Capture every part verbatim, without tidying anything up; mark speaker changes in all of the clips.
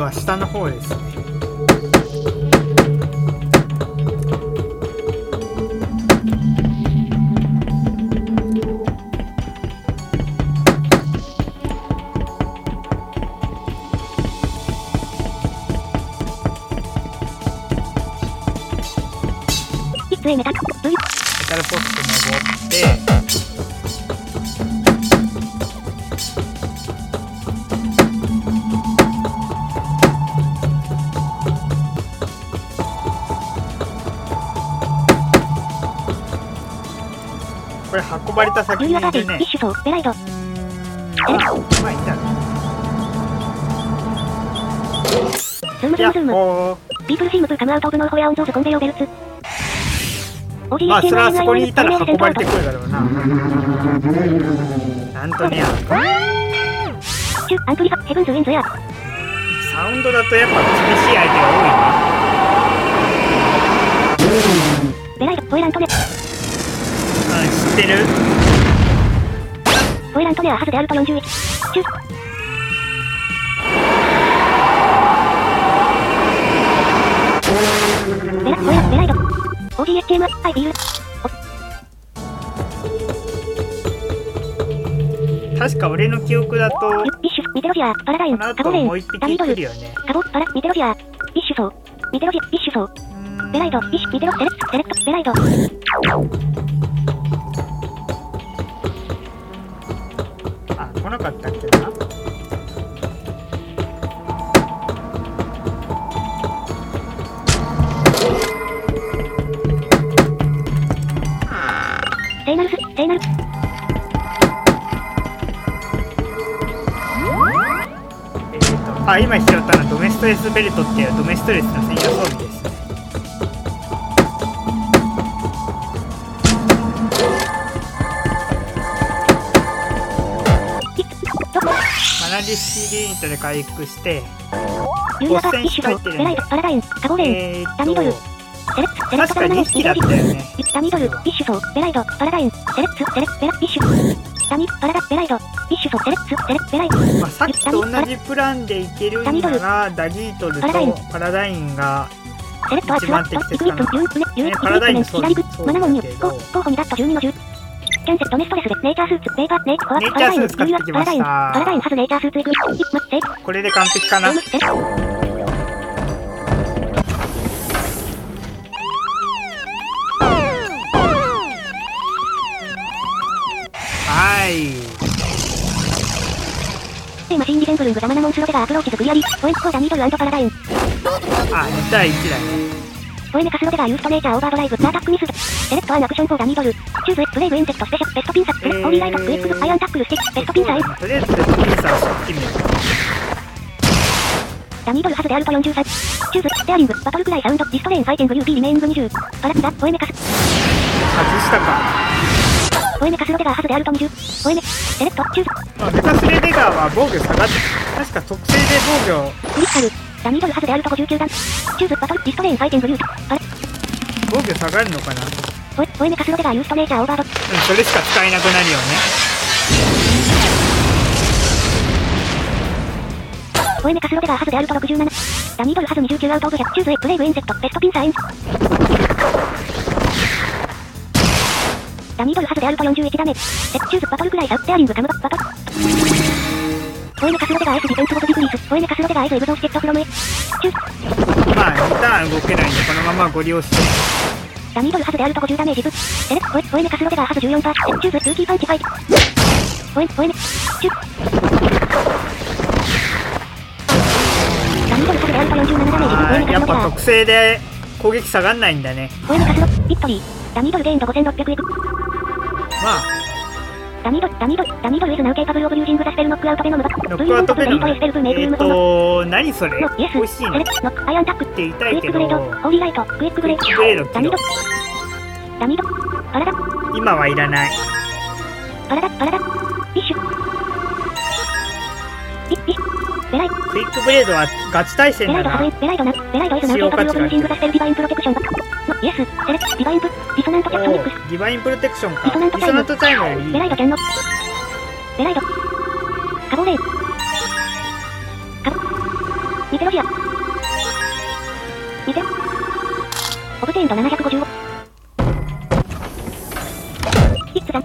Speaker 1: は下の方ですね。
Speaker 2: メタルポ
Speaker 1: スト登ってこれ運ばれた先にいるね。
Speaker 2: ビッシュソーベライド。うーん、
Speaker 1: まあいいんだろう。
Speaker 2: ズームズームズーム。ピープルシームブーカムアウトオブノーホヤオンゾーズコンベヨベルツ。
Speaker 1: まあそれはそこにいたら運ばれてくるだろうな。なんとねや。
Speaker 2: シュアンプリファヘブンズウィンズや。
Speaker 1: サウンドだとやっぱ厳しい相手が多いね。
Speaker 2: ベライドポエラントネ。
Speaker 1: うん、知ってる。
Speaker 2: ポエラントネアハズであるとよんじゅういち。シュベラポエラベライド。オージーエイチエム アイピール。
Speaker 1: 確か俺の記憶だと
Speaker 2: ビッシュミテロジアパラダインカボレンダミドルカボパラミテロジアビッシュソーミテロジビッシュソーベライドビッシュミテロセレットセレットベライド。
Speaker 1: あ、来なかったっけな。
Speaker 2: セイナルスセイナル
Speaker 1: あ、今拾ったのはドメストレスベルトっていうドメストレスの専用装備ですね。マナディシリーニットで回復して
Speaker 2: ユーラガビッシュソーベライドパラダインカボレンダミドルセレッツセレット
Speaker 1: 確かににひきだったよね。
Speaker 2: ダミドルビッシュソーベライドパラダインセレッツセレッベラビッシュダミパラダベライドビッシュソーセレッツセレッベライド。
Speaker 1: まあさっきと同じプランでいけるんならダギートルとパラダインが一番適切かな。パラダインそう
Speaker 2: マナモンニュー候補にダットじゅうにのじゅう。キャンセルドメストレスでネイチャースーツペーパーネイコア
Speaker 1: ネイチャースーツ買ってきました。
Speaker 2: パラダインハズネイチャースーツイクイッマッセ
Speaker 1: これで完璧かな。はい。
Speaker 2: マシンリゼンブルングザマナモンスロデガーアプローチズクリアリポエンコーダミドル&パラダイン。
Speaker 1: あ、に対いちだね。
Speaker 2: ポエメカスロデガーユーストネイチャーオーバードライブザアタックミスセレクトアンアクションフォーダミドルチューズプレイブインセクトスペシャルベストピンサックオーリーライトクイックアイアンタックルスティックベストピンサイ
Speaker 1: とりあえずベストピンサーをしてみよう。
Speaker 2: ダミドルハズであるとよんじゅうさんチューズステアリングバトルクライサウンドディストレインファイティング ユーピー リメイングにじゅうパラザポエメカス
Speaker 1: 外したか。
Speaker 2: ポエメカスロデガーハズであるとにじゅうポエメセレクトチューズ、
Speaker 1: まあ、メカスレデガーは防御下がって確か特性で防御
Speaker 2: クリスタルダミドルハズであるとごじゅうきゅうだんチューズバトルディストレインファイティング ユー パラ
Speaker 1: 防御下がるのかな。
Speaker 2: ポエポエメカスロデガーユーストネイチャーオーバード、うん、
Speaker 1: それしか使えなくなるよね。
Speaker 2: ポエメカスロデガーハズであるとろくじゅうななダミドルハズにじゅうきゅうアウトオブひゃくチューズエプレイブインセクトベストピンサインダミドルハズであるとよんじゅういちダメセクチューズバトルクライサウテアリングカムババトルポエメカスロデガー S ディフェンスボトディグリスポエメカスロデガー S エグゾーステッドフロムエチューズ
Speaker 1: まあにターン動けないんでこのままご利用して
Speaker 2: ダミドルハズであるとごじゅうダメージブセレクポエポエメカスロデガーハズじゅうよんパーセントチューズルーキーパンチファイトポエポエメチューダミドルハズであるとよんじゅうななダメージブポエメカスロデガー
Speaker 1: やっぱ特性で攻撃下がんないんだね。
Speaker 2: ポエメカスロビクトリーダミドルゲインドごせんろっぴゃくエク
Speaker 1: まあ
Speaker 2: ダミドダミドダミドルイズナウケーパブルオブユージングザスペルノックアウトベノムバ
Speaker 1: ノックアウトベノムえーと何それ
Speaker 2: 美味しいね。ノックアイアンタック
Speaker 1: って言いたいけど
Speaker 2: クイックグレードホーリーライトクイックグレードダミドダミドパラダ
Speaker 1: 今はいらない
Speaker 2: パラダパラダビッシュビッビッベライ
Speaker 1: クイックブレードはガチ対戦だな。
Speaker 2: ベライドなベライドイズナウケーパブルオブユージングザスペルディバインプロテクションイエスセレクディバインプディソナントテクトニックス
Speaker 1: ディバインプロテクションか
Speaker 2: ディソナント
Speaker 1: ディソナントタイムより
Speaker 2: ベライドキャンノベライドカボレイカボミテロジア見て。オブテインドななひゃくごじゅうご。ヒッツさん。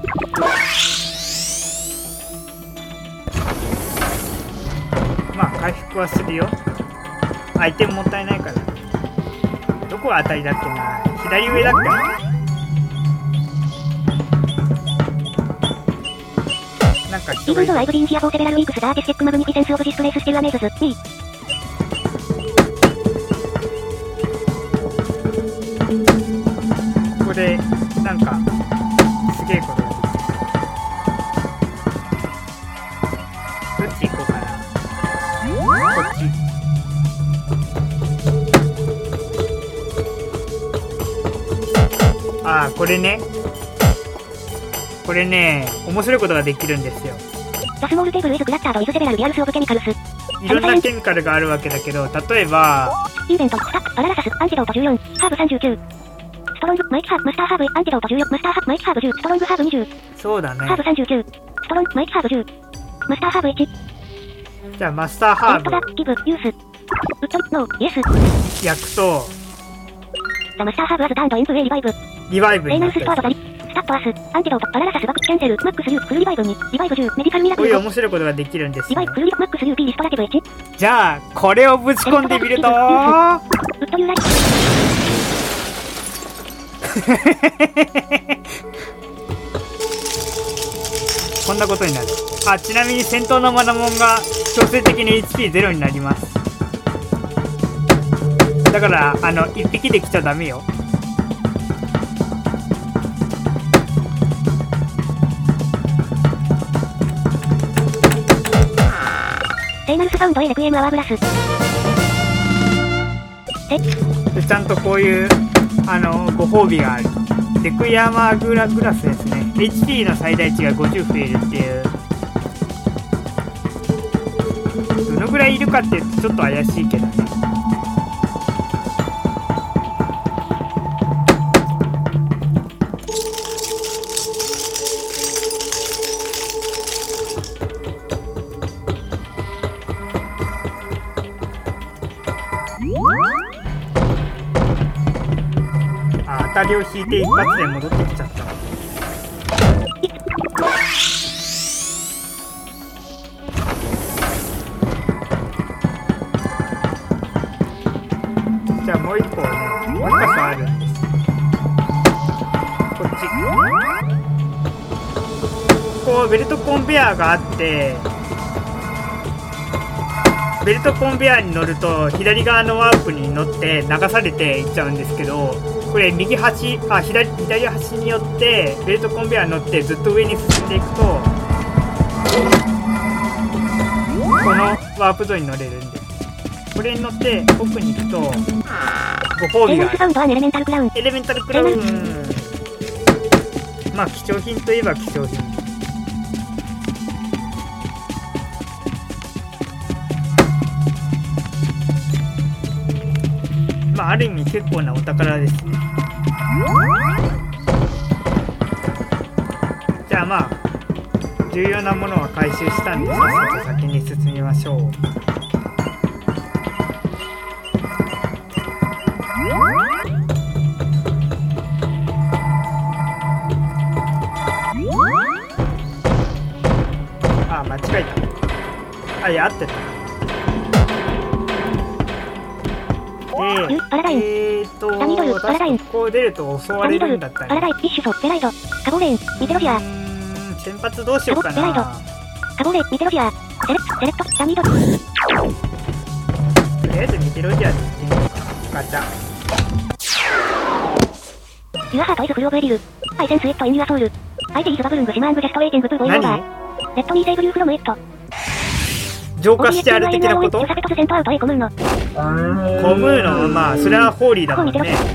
Speaker 1: まあ回復はするよ。アイテムもったいないから。どこが当たりだっけな。左上だっけな。なんか人がいる。
Speaker 2: イーブンドアイブリンヒアフォーセベラルウィークスダーテスケックマグニフィセンスオブディストレースステルアメーズズ。に。
Speaker 1: ここでなんかすげえことがどっち行こうかな。こっち。ああ、これね。これね、面白いことができるんですよ。
Speaker 2: ザスモールテーブルイズクラッタードイズセベラルリアルスオブケミカルス。
Speaker 1: いろんなケミカルがあるわけだけど、例えば
Speaker 2: イーベント、スタック、パララサス、アンティドートじゅうよん、ハーブさんじゅうきゅう。ストロング、マイキハーブ、マスターハーブ、アンティドートじゅうよん、マスターハーブ、マイキハーブじゅう、ストロングハーブにじゅう。
Speaker 1: そうだね。
Speaker 2: ハーブさんじゅうきゅう。ストロング、マイキハーブじゅう。マスターハーブいち。
Speaker 1: じゃあマスターハーブ
Speaker 2: ダ、ギブ、ユース。ウッド、ノー、イエス。
Speaker 1: 焼くと
Speaker 2: ザマスターハーブアズターンドインプウェイリバイブ。
Speaker 1: リバイブ
Speaker 2: レイナ
Speaker 1: になってる。
Speaker 2: ウススパードザリ。スタッドアース、アンティドート、パララサス、バック、キャンセル、マックスリュー、フルリバイブに、リバイブじゅう、メディカルミラクル。
Speaker 1: こういう面白いことができるんですね
Speaker 2: リバイブ、フルリマックスリュー、ピーリストラティブいち。
Speaker 1: じゃあこれをぶち込んでみると
Speaker 2: ウッドユーライ
Speaker 1: こんなことになる。あ、ちなみに戦闘のマナモンが強制的に エイチピーゼロ になります。だからあのいっぴきで来ちゃダメよ。
Speaker 2: セイナルスサウンド A レクイエムアワーグラス。え
Speaker 1: でちゃんとこういうあのご褒美がある。レクイアマーグラグラスですね。 エイチピー の最大値がごじゅう増えるっていう。どのぐらいいるかっていうとちょっと怪しいけどね。あ、当たりを引いて一発で戻ってきちゃった。じゃあもう一個ね、もう一箇所あるんです。こっち。こうベルトコンベヤーがあって、ベルトコンベヤーに乗ると左側のワープに乗って流されていっちゃうんですけど、これ右端、あ、左、左端によってベルトコンベヤーに乗ってずっと上に進んでいくとこのワープゾーンに乗れるんです。これに乗って奥に行くとご褒美がある。
Speaker 2: セイナルスサウンドはエレメンタルクラウン。
Speaker 1: エレメンタルクラウン、まあ貴重品といえば貴重品。まあある意味結構なお宝ですね。じゃあまあ重要なものは回収したんで、さっさと先に進みましょう。あ、間違えた。あ、いや合ってた。で、
Speaker 2: パラダイン。
Speaker 1: えーと、
Speaker 2: ダミドル、パラダイン。
Speaker 1: ここを出ると襲われるんだったね。
Speaker 2: パラダイン、フィッシュソ、ベライド、カボレーン、ミテロジア。
Speaker 1: うーん、先発どうしようか
Speaker 2: ベライド
Speaker 1: な。
Speaker 2: カボレーン、ミテロジア。セレクト、セレクト、ダミドル。
Speaker 1: とりあえずミテロジアで行ってみようか。ガチャ。
Speaker 2: ユアハートイズフルオブエリル。アイセンスイットインユアソウル。相手イズバブルングシマングジェストウェイティングブーボイオーバー。レッドミーセーブユーフロムエット。
Speaker 1: 浄化してある的なこと？
Speaker 2: コムーの。
Speaker 1: コムーの、まあ、それはホーリーだもんね。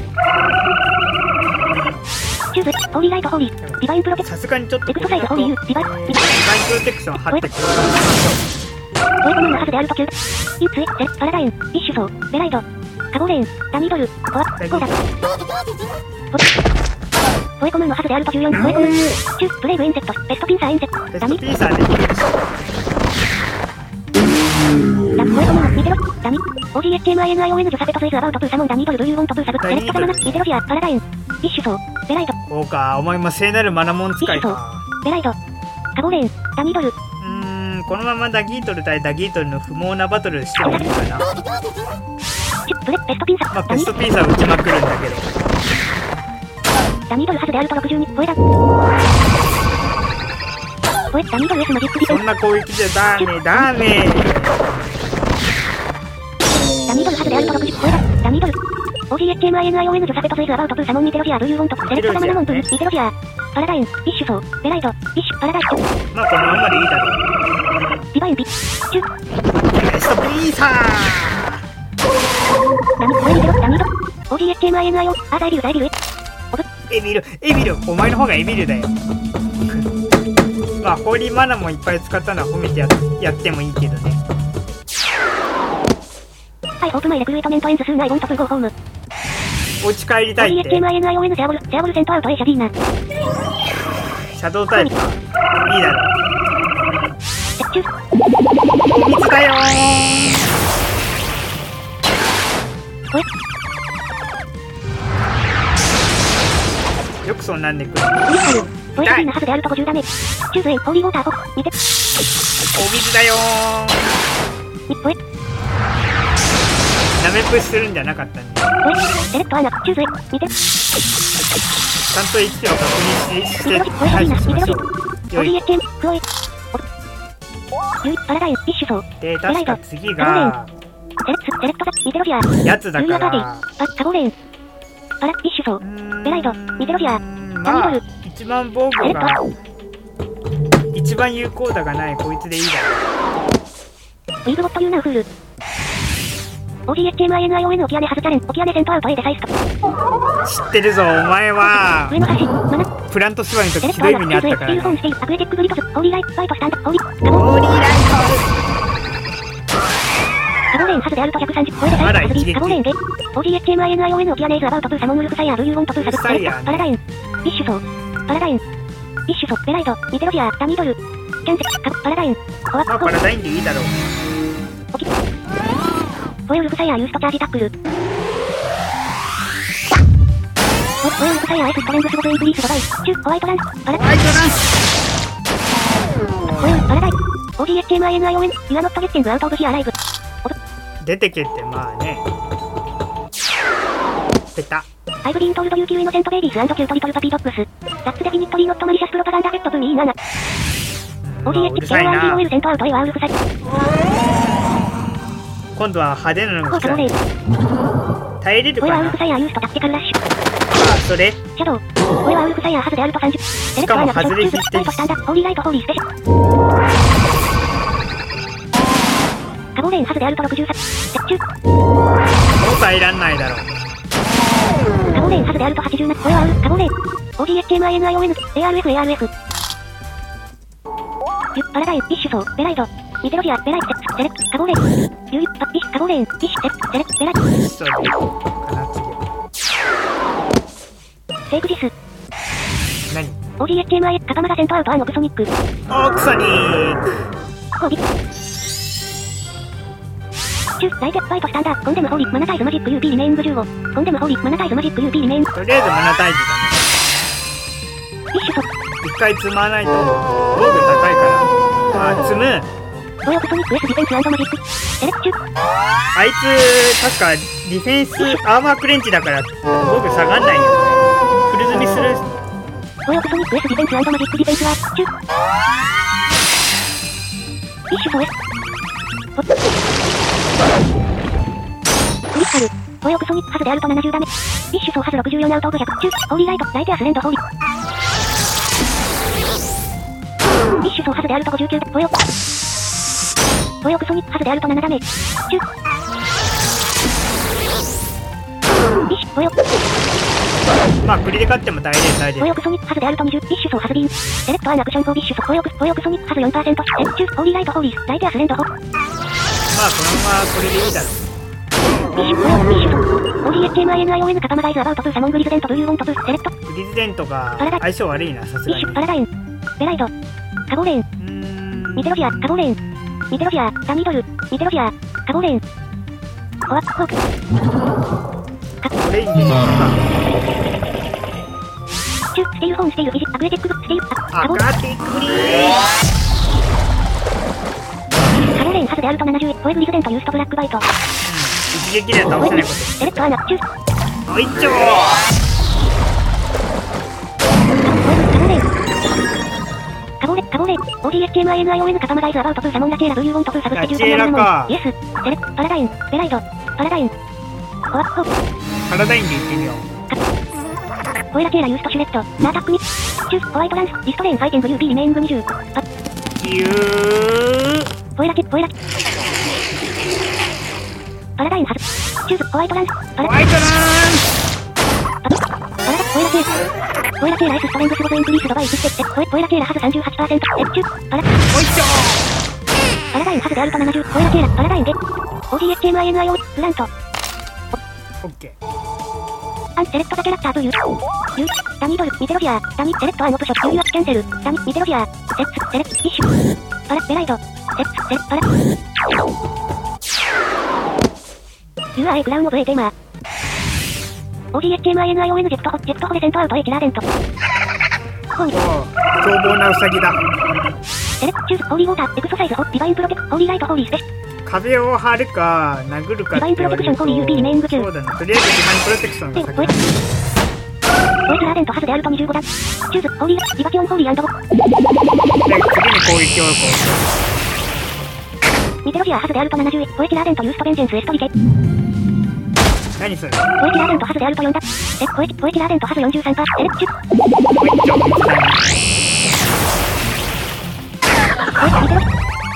Speaker 2: チューズ、ホーリーライトホーリー。ディバインプロテクション。
Speaker 1: さすがにちょっと
Speaker 2: エクソサイズホーリーユー。ディバイン、ディバイン。
Speaker 1: ディバインプロテクション貼ってくださ
Speaker 2: ホエコムーのハズである途中。インツイ、セ、パラダイン、フィッシュソー、ベライド。カボレーン、ダニードル、コア、コーダ。ホエコムーのハズである途中よん。ホエコムー。チュー、ブレイブインセット、ベストピンサーインセット。
Speaker 1: ベストピンサーできるし。
Speaker 2: ダミホエコミノ、ミテロ、ダニ、オージーエイチエムアイエヌアイオーエヌ ジョサペトスイズアバウトプーサモンダニードルブーユーウォントプーサブ、セレクトサマナ、ミテロジア、パラダイン、ビッシュソー、ベライド。
Speaker 1: そうか、お前も聖なるマナモン使いか。
Speaker 2: ベライド、カボレーン、ダニードル。
Speaker 1: うーん、このままダギートル対ダギートルの不毛なバトルしてもいいかな。
Speaker 2: チュプレ、ペストピンサ、
Speaker 1: まあ、ペストピンサー打ちまくるんだけど。
Speaker 2: ダニードルハズであるとろくじゅうに、ホエダ。ホエ、ダニードル S マジックディフェンス。
Speaker 1: そんな攻撃じゃダメ、ダメ。
Speaker 2: ダニードルハズであるとろくじゅう、ホエダ、ダニードル。オージーエイチエムアイエヌアイオーエヌ ジョサペトスイズアバウトプーサモンミテロジアブーユーウォントセレクトサマナモンプーミテロジアパラダインビッシュソーベライドビッシュパラダイン。
Speaker 1: まあこのままでいいだろう。
Speaker 2: ディバインビッチュ
Speaker 1: ペストピンサ
Speaker 2: ダニホエミテロダニード オージーエイチエムアイエヌアイオー アザイビルザイビルエオブ
Speaker 1: ーエビルエビルお前の方がエビルだよ。まあホーリーマナもいっぱい使ったのは褒めて や, やってもいいけどね。
Speaker 2: はい、オープンマイレクルートメントエンズスーナイボントプーゴーホーム。
Speaker 1: お家帰りたいって。
Speaker 2: オージーエイチエムアイエヌアイオーエヌ シャーボルシャーボルセントアウトエシャディーナ
Speaker 1: シャドウタイプかいいだろう。
Speaker 2: チュー
Speaker 1: お水だよ
Speaker 2: ホエ
Speaker 1: よくそんなんでくる。
Speaker 2: ウィハルホエスリーナハズであるとごじゅうダメージ。チューズエイホーリーウォーターコ見て
Speaker 1: お水だよ
Speaker 2: ニッホエ
Speaker 1: ダメプッシュするんじゃなかったんで、
Speaker 2: ホエセレクトアナチューズエイ見て
Speaker 1: ちゃんと位置を確認しして
Speaker 2: ミテロジホエシャディーナ
Speaker 1: しましょう。
Speaker 2: ミテロジオー
Speaker 1: よい
Speaker 2: ジーエイチエムクオエユイパラダインビッシュソー
Speaker 1: で確か次が
Speaker 2: セレクセレクトザミテロジア
Speaker 1: やつだか
Speaker 2: ルーヤーパーティ
Speaker 1: ら
Speaker 2: ーパカボレーンパラビッシュソーベライドミテロジア
Speaker 1: まあ一番防御が一番有効打がないこいつでいいだろ
Speaker 2: ウィーブボットユーナウフールオージーエイチエムアイエヌアイオーエヌ オキアネハズチャレンオキアネセントアウト A でサイスト
Speaker 1: 知ってるぞお前は
Speaker 2: 上の端マナ
Speaker 1: プラントスワの時
Speaker 2: セレクトア
Speaker 1: ひどい目にあ
Speaker 2: ナチューズエイ
Speaker 1: ったからね。
Speaker 2: フォンステイアクエティックブリトスホーリーライトファイトスタンドホーリーカボ
Speaker 1: ホーリーライ
Speaker 2: カボレーンハズであるとひゃくさんじゅう超えでサイトハズビーカボレーンゲ オージーエイチエムアイエヌアイオーエヌ オキアネーズアバウトプーサモンウルフサイアーブーユーウォントプーサブセレクトパラダインビッシュソーパラダインビッシュソーベライドミテロジアダニードルキャンセルカパラダインコア
Speaker 1: まあパラダインでいいだろう。
Speaker 2: オキホエウルフサイアーユーストチャージタックルホエウルフサイアー S ストレングスゴズインプリースドバイチューホワイトランパラ
Speaker 1: ホワイトラン
Speaker 2: ホエウルパラダイン オージーエイチエムアイエヌアイオーエヌ ユアノットゲッティングアウトオブヒアライブ
Speaker 1: 出てけってまあねペタ
Speaker 2: アイブリーントールドユーキューイノセントベイビース&キュートリトルパピードッグスザッツデフィニットリーノットマリシャスプロパガンダゲットブミーナナ オージーエイチエムアイエヌアイオーエヌ セントアウト A はウルフサイ
Speaker 1: 今度は派手なのが来
Speaker 2: コアカボレー
Speaker 1: た。耐えれるかな。
Speaker 2: ホエはウルフサイアーユーストタクティカルラッシュ
Speaker 1: あそれ
Speaker 2: シャドウホエはウルフサイアーハズであるとさんじゅうセレクトアナ
Speaker 1: しかも外れ
Speaker 2: チューズライトスタンダホーリーライトホーリースペシャカボレーンハズであるとろくじゅうさんセクチュー
Speaker 1: 抑えらんないだろう。
Speaker 2: カボレーンハズであるとはちじゅうななホエはウルカボレーン オージーエイチエムアイエヌアイオーエヌ エーアールエフ エーアールエフ ユパラダインビッシュソーベライドミテロジアベライセセレクカボレーンユイパビッシュカボレーンビッシュセセレクベライ
Speaker 1: そうかな次
Speaker 2: セイクジス
Speaker 1: 何
Speaker 2: オージーエイチエムアイ カタマガセントアウトアンオクソニック
Speaker 1: オークソニック
Speaker 2: ホビチューライテファイトスタンダーコンデムホーリーマナタイズマジック ユーピー リメイングじゅうごコンデムホーリーマナタイズマジック ユーピー リメイング
Speaker 1: とりあえずマナタイズだね。
Speaker 2: ビッシュソ
Speaker 1: 一回積まないと防御高いからあ積む。
Speaker 2: ホエオクソニック S ディフェンス&マジックセレクチュー
Speaker 1: あいつ確かディフェンスアーマークレンチだから防御下がんないよね。フル積みする。
Speaker 2: ホエオクソニック S ディフェンス&マジックディフェンスはチュービッシュソー Sクリスタルホエオクソニックハズであるとななじゅうダメビッシュソーハズろくじゅうよんアウトオブひゃくチューホーリーライトライテアスレンドホーリビッシュソーハズであるとごじゅうきゅうホエオクホエオクソニックハズであるとななダメージチュービッシュホエオク
Speaker 1: まあクリで勝っても大連大連
Speaker 2: ホエオクソニックハズであるとにじゅうビッシュソーハズビーンセレクトアンアクションフォービッシュソーホエオクホエオクソニックハズ よんパーセント セレクチューホーリーライトホーリーライテアスレンドホー
Speaker 1: まあこのままこれでいいだろう。
Speaker 2: ビッシュホエオクビッシュソー オージーエイチエムアイエヌアイオーエヌ カパマガイズアバウトプーサモングリズデントブーユーウォントプーセレクト
Speaker 1: グリズデントが相性悪いなさす
Speaker 2: ビッ
Speaker 1: がに。
Speaker 2: シュパラダインベライドカボレーン
Speaker 1: うーん
Speaker 2: ミテロジアカボレーンミテロジア、ダミドル、ミテロジア、カボレン。コアックホーク。
Speaker 1: オレンジ
Speaker 2: チュ、ステイルホーン、ステイルフィジ、アクエティックブ、ステイル、あ、カボ
Speaker 1: アクアティックブリー
Speaker 2: カボレンハズであるとななじゅう、ポエグリズデンとユーストブラックバイト。
Speaker 1: 一撃では倒せないこと。
Speaker 2: セレットアナ、チュー。
Speaker 1: おいっちょー
Speaker 2: カボレン、カボレン、オーディーエイチエムアイエヌアイオーエヌ カパマライズアバウトプーサモンラチェーラブユーウォントプーサブステジューサムナムイエス、セレッ、パラダイン、ベライド、パラダイン、コアックホーク。
Speaker 1: パラダインでいってみよう。
Speaker 2: ホエラチェーラユーストシュレット、ナータックミ、チュース、ホワイトランス、リストレーンファイティング ユーピー リメイングにじゅう、パッ、
Speaker 1: キュー
Speaker 2: ホエラチェ、ホエラチパラダインハズ、チュース、ホワイトランス、パラ
Speaker 1: ホワイトラン
Speaker 2: パラダ、ホエラチェーラ、ホエラチェーラ S ストレングスボトエンクリースドバイいちステップ、ホエ、ホエラチェーラハズ さんじゅうはちパーセント、エッチュー、パラ、
Speaker 1: おいっちょ
Speaker 2: パラダインハズであるとななじゅう、ホエラチェーラ、パラダインで、オーディーエイチエムアイエヌアイオー、グラント、
Speaker 1: ーオッケー。
Speaker 2: アンセレットザキャラクターという、ユー、ダミドル、ミテロジア、ダミ、セレットアンオプション、ユーアキャンセル、ダミ、ミテロジア、セッツ、セレット、イッシュ、パラ、ベライド、セッツ、セレット、パラ、ユーアーエーグラウンオブエーテーマー、オーディーエイチエムアイエヌアイオーエヌ ジェクトホ、ジェクトホレセントアウトエキラーデント、ホイ、
Speaker 1: おー凶暴なウサギだ。
Speaker 2: セレット、チュース、ホーリーウォーター、エクソサイズ、ホ、ディバインプロテク、ホーリーライト、ホーリースペシ、
Speaker 1: 壁を張るか殴るかって言われると、
Speaker 2: ディバインプロテクションホーリーユーピーリメイング中
Speaker 1: そうだね、とりあえずディバインプロテクションが先だ。
Speaker 2: ホエキラーデントハズであるとにじゅうごだ、チュース、ホーリー、リバキオンホーリーアンドボ、
Speaker 1: で次に攻撃をこ
Speaker 2: ミテロジアハズであるとななじゅう、ホエキラーデントユーストベンジェンスエストリケ、
Speaker 1: う。何それ。
Speaker 2: ホエキラーデントハズであるとよんだ、え、ホエキ、ホエキラーデントハズ よんじゅうさんパーセント、セレッチュ、
Speaker 1: おいっちょ
Speaker 2: ホエ、ミテロ、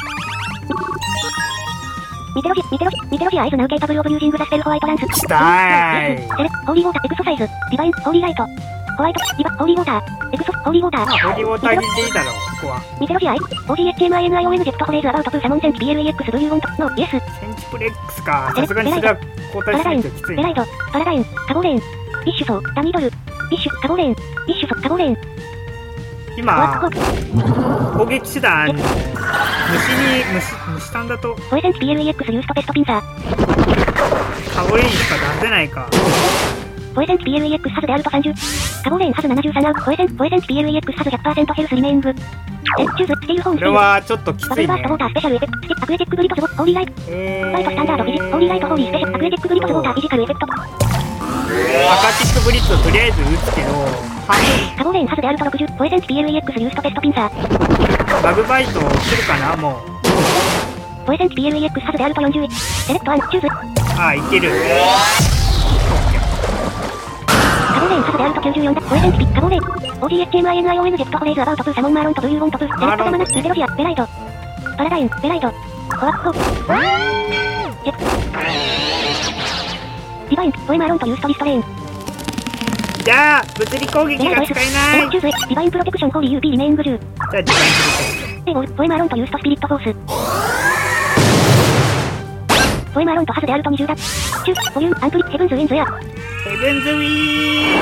Speaker 2: ミテロジ、ミテロジ、ミテロジアイズナウケータブルオブユージングザスペルホワイトランス。
Speaker 1: したーい。
Speaker 2: セレ、ホーリーウォーター、エクソサイズ、ディバイン、ホーリーライト、ホワイト、ディバ、ホーリーウォーター、エクソ、ホーリーウォーター。
Speaker 1: ホーリーウォーターにでいいだろう、ここは。
Speaker 2: ミテロジアイ、オーディーエイチエムアイエヌアイオーエヌ ジェクトホレーズアバウトプーサモンセンチ ピーエルイーエックス ブルーウォント、ノー、イエス。
Speaker 1: センチプレックスか。さすがにそれは交代しないときついな。
Speaker 2: ベライド、パラダイン、カボレーン、ビッシュソー、ダミドル、ビッシュ、カボレーン、ビッシュソー、カボレーン。
Speaker 1: 今、攻撃手段、虫に、虫、虫さんだと、
Speaker 2: ホエセンチ ピーエルイーエックス ユーストテストピンサー。
Speaker 1: カゴレインしか出せないか。
Speaker 2: ホエセンチ ピーエルイーエックス ハズであるとさんじゅう。カボレーンハズななじゅうさんアウト。ホエセン、ホエセンチ ピーエルイーエックス ハズ ひゃくパーセント ヘルスリメイング。え、チューズ、ステイルホーンステイル。
Speaker 1: これはちょっときついね
Speaker 2: バブルバーストウォータースペシャルエフェクト、アクエティックグリトズボ、ホーリーライト。
Speaker 1: えー、
Speaker 2: バイトスタンダードフィジ、ホーリーライト、ホーリースペシャル、アクエティックグリトズウォーターフィジカルエフェクト。
Speaker 1: アカティックブリッツをとりあえず撃つけど、半
Speaker 2: カボレーンハズであるとろくじゅう。ホエセンチ ピーエルイーエックス ユーストテストピンサー。
Speaker 1: 分バグバイトするかな、もう。
Speaker 2: ホエセンチ ピーエルイーエックス ハズであるとよんじゅういち。セレットアン、チューズ。
Speaker 1: ああ、いける。
Speaker 2: カボレーンハズであるときゅうじゅうよんだ。ホエセンチピ、カボレーン。オーディーエイチエムアイエヌアイオーエヌ ジェクトホレーズアバウトプーサモンマーロンとブユーウォントプー。セレットサマナ、ミテロジア、ベライド。パラダイン、ベライド。コアックホーク。ジェクト。ディバイン、ホエマーロンとユーストリストレーン。
Speaker 1: じゃあ、物理攻撃が使えない。
Speaker 2: チューズ、ディバインプロテクションホーリー ユーピー リメイングじゅう。
Speaker 1: じゃあ、ディバインプロテクション。
Speaker 2: エゴール、ホエマーロンとユーストスピリットフォース。ホエマーロンとハズであるとにじゅうだ。チュー、ボリューム、アンプリ、ヘブンズウィンズエア。
Speaker 1: ヘブンズウィーン。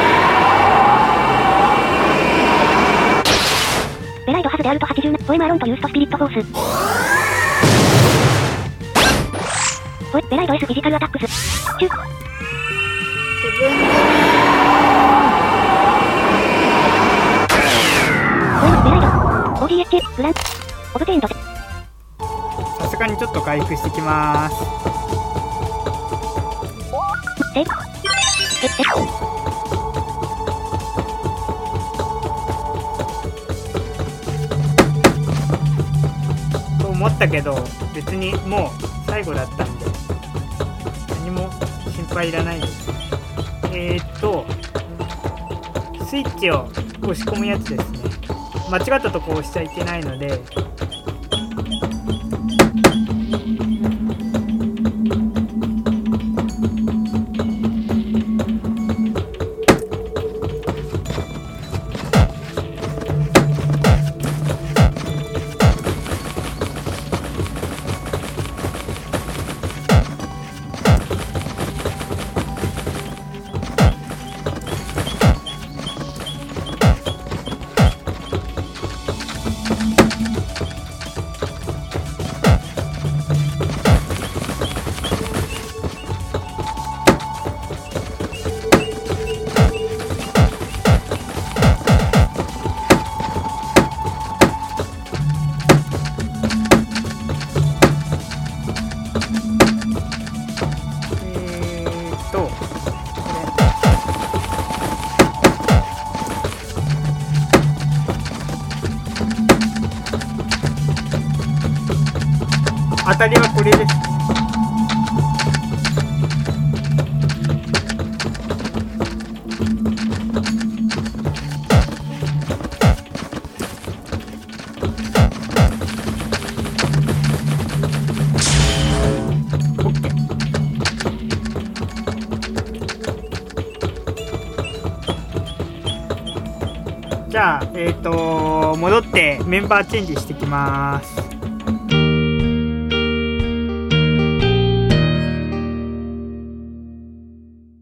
Speaker 2: ベライドハズであるとはちじゅうな。ホエマーロンとユーストスピリットフォース。ホエ、ベライド S フィジカルアタックス。チュー。
Speaker 1: ヘブンズウィーン。
Speaker 2: ホエマ、ベライド。オーディーエイチ、グラン。オブテインド。
Speaker 1: さすがにちょっと回復してきまーす。
Speaker 2: セーフ。え、え。
Speaker 1: と思ったけど、別にもう最後だったんで、何も心配いらないです。えーっと、スイッチを押し込むやつですね。間違ったとこ押しちゃいけないので、 当たりはこれです。じゃあ、えっと、戻ってメンバーチェンジしてきます。